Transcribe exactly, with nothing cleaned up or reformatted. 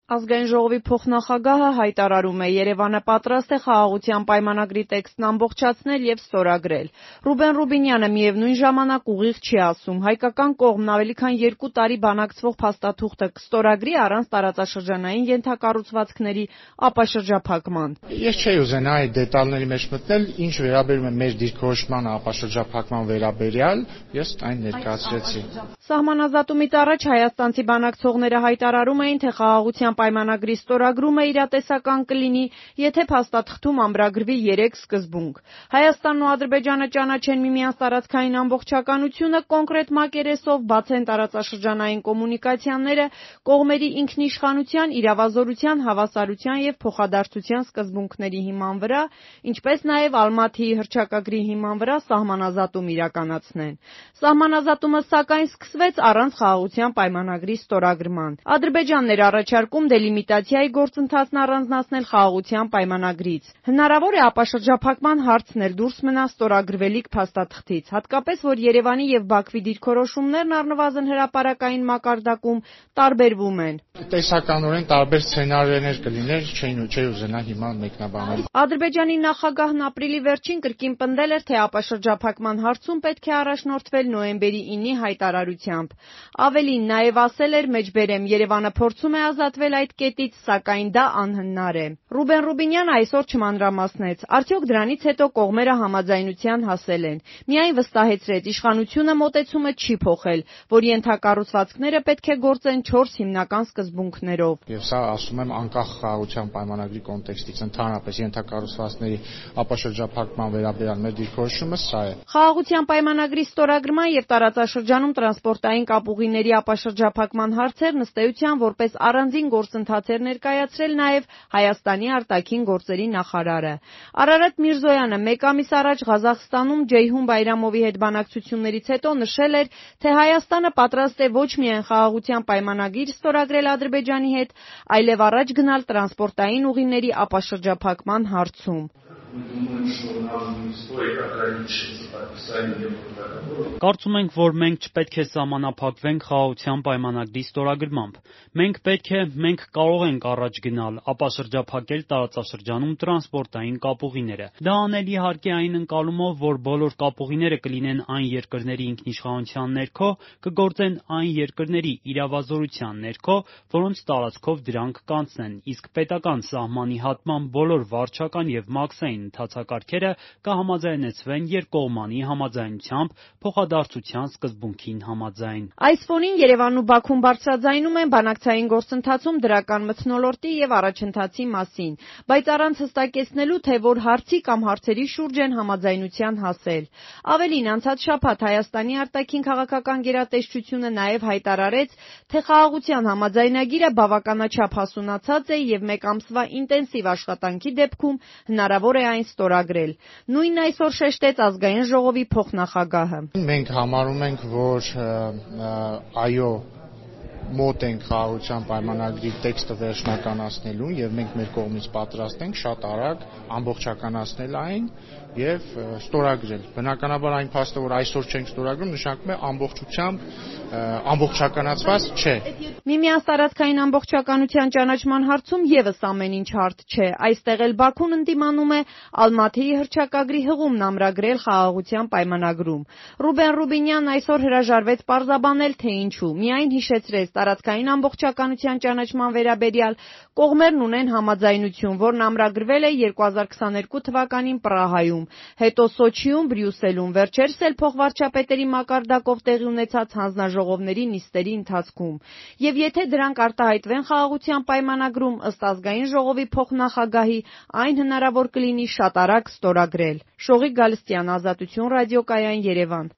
Ազգային ժողովի փոխնախագահը հայտարարում է, Երևանը պատրաստ է խաղաղության պայմանագրի տեքստն ամբողջացնել և ստորագրել։ Ռուբեն Ռուբինյանը միևնույն ժամանակ ուղիղ չի ասում, հայկական կողմն ավելի քան երկու տարի բանակցվող փաստաթուղթը կստորագրի առանց տարածաշրջանային ենթակառուցվածքների ապաշրջափակման։ Ես չէի ուզենա այդ դետալների մեջ մտնել, ինչ վերաբերում է մեր դիրքորոշման ապաշրջափակման վերաբերյալ, ես այն ներկայացրեցի։ Սահմանազատումից առաջ հայաստանցի բանակցողները հայտարարում էին, թե խաղաղության պայմանագրի ստորագրումը իրատեսական կլինի, եթե փաստաթղթում ամրագրվի երեք սկզբունք։ Հայաստանն ու Ադրբեջանը ճանաչեն միմյանց տարածքային ամբողջականությունը, կոնկրետ մակերեսով բացեն տարածաշրջանային կոմունիկացիաները, կողմերի ինքնիշխանության, իրավազորության, հավասարության և փոխադարձության սկզբունքների հիման վրա, ինչպես նաև Ալմաթիի հռչակագրի հիման վրա սահմանազատում իրականացնեն։ Սահմանազատումը, սակայն, սկսվեց առանց խաղաղության պայմանագրի ստորագրման։ Ադրբեջանն էր առաջարկում դելիմիտացիայի գործընթացն առանձնացնել խաղաղության պայմանագրից։ Հնարավոր է ապաշրջափակման հարցն էլ դուրս մնա ստորագրվելիք փաստաթղթից, հատկապես որ Երևանի և Բաքվի դիրքորոշումներն առնվազն հրապարակային մակարդակում տարբերվում են։ Տեսականորեն տարբեր սցենարներ կլիներ, չէի ուզենա հիմա մեկնաբանել։ Ադրբեջանի նախագահն ապրիլի վերջին կրկին պնդել էր, թե ապաշրջափակման հարցում պետք է առաջնորդվել նոյեմբերի ինի հայտարարությամբ։ Ավելին, նաև ասել էր, մեջբերեմ, Երևանը փորձում է ազատվել այդ կետից, սակայն դա անհնար է։ Ռուբեն Ռուբինյանը այսօր չմանրամասնեց, արդյոք դրանից հետո կողմերը համաձայնության հասել են։ Միայն վստահեցրեց, իշխանությունը մոտեցումը չի փոխել, որ ենթակառուցվածքները պետք է գործեն չորս հիմնական սկզբունքներով։ Եվ սա, ասում եմ, անկախ խաղաղության պայմանագրի կոնտեքստից, ընդհանրապես ենթակառուցվածքների ապաշրջափակման վերաբերյալ մեր դիրքորոշումը սա է։ Խաղաղության պայմանագրի ստորագրման և տարածաշրջանում տրանսպորտային կապուղիների ապաշրջափակման հարցերն ըստ էության որպես առանձին գործընթաց էր ներկայացրել նաև Հայաստանի արտաքին գործերի նախարարը։ Արարատ Միրզոյանը մեկ ամիս առաջ Ղազախստանում Ջեյհուն Բայրամովի հետ բանակցություններից հետո նշել էր, թե Հայաստանը պատրաստ է ոչ միայն խաղաղության պայմանագիր ստորագրել Ադրբեջանի հետ, այլև առաջ գնալ տրանսպորտային ուղիների ապաշրջափակման հարցում։ Կարծում ենք, որ մենք չպետք է սահմանափակվենք խաղաղության պայմանագրի ստորագրմամբ։ Մենք պետք է, մենք կարող ենք առաջ գնալ, ապաշրջափակել տարածաշրջանում տրանսպորտային կապուղիները։ Դա անել իհարկե այն ընկալումով, որ բոլոր կապուղիները կլինեն այն երկրների ինքնիշխանության ներքո, կգործեն այն երկրների իրավազորության ներքո, որոնց տարածքով դրանք կանցնեն, իսկ պետական սահմանի հատման բոլոր վարչական և մաքսային ընթացակարգերը կհամաձայնեցվեն երկկողմանի համաձայնությամբ փոխադարձության սկզբունքին համաձայն։ Այս ֆոնին Երևանն ու Բաքուն բարձրաձայնում են բանակցային գործընթացում դրական մթնոլորտի և առաջընթացի մասին, բայց առանց հստակեցնելու, թե որ հարցի կամ հարցերի շուրջ են համաձայնության հասել։ Ավելին, անցած շաբաթ Հայաստանի արտաքին քաղաքական գերատեսչությունը նաև հայտարարեց, թե խաղաղության համաձայնագիրը բավականաչափ հասունացած է և մեկ ամսվա ինտենսիվ աշխատանքի դեպքում հնարավոր է այն ստորագրել։ Նույնն այսօր շեշտեց Ազգային ժողովի փոխնախագահը։ Մենք համարում ենք, որ այո, մոտ ենք խաղաղության պայմանագրի տեքստը վերջնականացնելուն և մենք մեր կողմից պատրաստ ենք շատ արագ ամբողջականացնել այն և ստորագրել։ Բնականաբար այն փաստը, որ այսօր չենք ստորագրում, նշանակում է ամբողջությամբ ամբողջականացված չէ։ Միմյանց տարածքային ամբողջականության ճանաչման հարցում ևս ամեն ինչ հարթ չէ։ Այստեղ էլ Բաքուն ընդդիմանում է Ալմաթիի հռչակագրի հղումն ամրագրել խաղաղության պայմանագրում։ Ռուբեն Ռուբինյանն այսօր հրաժարվեց պարզաբանել, թե ինչու։ Միայն հիշեցրեց, տարածքային ամբողջականության ճանաչման վերաբերյալ կողմերն ունեն համաձայնություն, որն ամրագրվել է երկու հազար քսաներկու թվականին Պրահայում, հետո Սոչիում, Բրյուսելում, վերջերս էլ փոխվարչապետերի մակարդակով տեղի ունեցած հանձնաժողովների նիստերի ընթացքում։ Եվ եթե դրանք արտահայտվեն խաղաղության պայմանագրում, ըստ Ազգային ժողովի փոխնախագահի, այն հնարավոր կլինի շատ արագ ստորագրել։ Շողիկ Գալստյան, Ազատություն ռադիոկայան, Երևան։